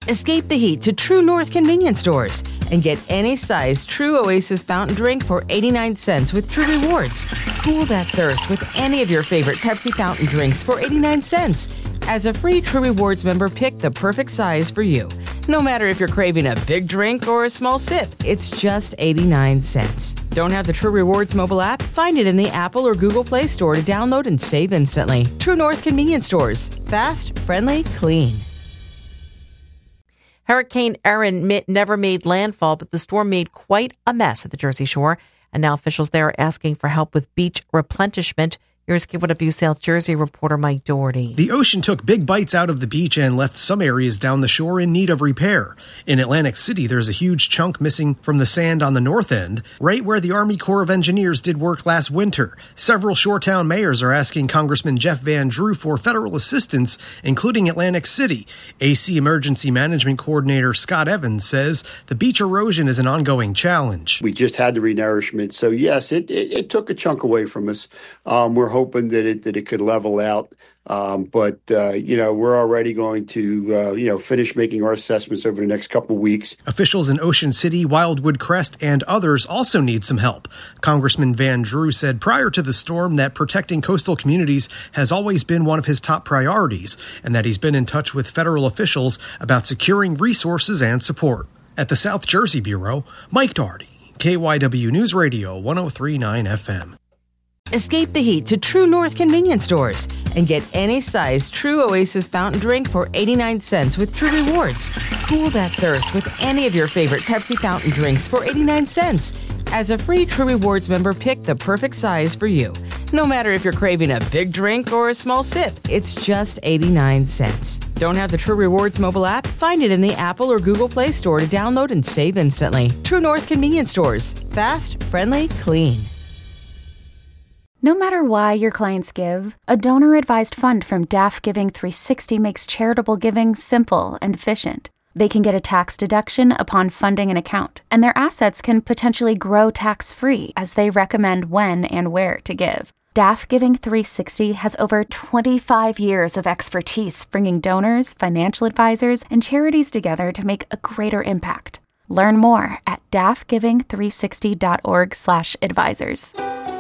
Escape the heat to True North convenience stores and get any size True Oasis fountain drink for 89 cents with True Rewards. Cool that thirst with any of your favorite Pepsi fountain drinks for 89 cents. As a free True Rewards member, pick the perfect size for you. No matter if you're craving a big drink or a small sip, it's just 89 cents. Don't have the True Rewards mobile app? Find it in the Apple or Google Play Store to download and save instantly. True North convenience stores. Fast, friendly, clean. Hurricane Erin never made landfall, but the storm made quite a mess at the Jersey Shore. And now officials there are asking for help with beach replenishment. Here's KYW South Jersey reporter Mike Doherty. The ocean took big bites out of the beach and left some areas down the shore in need of repair. In Atlantic City, there's a huge chunk missing from the sand on the north end, right where the Army Corps of Engineers did work last winter. Several shoretown mayors are asking Congressman Jeff Van Drew for federal assistance, including Atlantic City. AC Emergency Management Coordinator Scott Evans says the beach erosion is an ongoing challenge. We just had the renourishment, so yes, it took a chunk away from us. We're hoping that it could level out. But we're already going to, finish making our assessments over the next couple of weeks. Officials in Ocean City, Wildwood Crest, and others also need some help. Congressman Van Drew said prior to the storm that protecting coastal communities has always been one of his top priorities, and that he's been in touch with federal officials about securing resources and support. At the South Jersey Bureau, Mike Doherty, KYW News Radio 103.9 FM. Escape the heat to True North convenience stores and get any size True Oasis fountain drink for 89 cents with True Rewards. Cool that thirst with any of your favorite Pepsi fountain drinks for 89 cents. As a free True Rewards member, pick the perfect size for you. No matter if you're craving a big drink or a small sip, it's just 89 cents. Don't have the True Rewards mobile app? Find it in the Apple or Google Play Store to download and save instantly. True North convenience stores. Fast, friendly, clean. No matter why your clients give, a donor-advised fund from DAF Giving 360 makes charitable giving simple and efficient. They can get a tax deduction upon funding an account, and their assets can potentially grow tax-free as they recommend when and where to give. DAF Giving 360 has over 25 years of expertise bringing donors, financial advisors, and charities together to make a greater impact. Learn more at dafgiving360.org/advisors.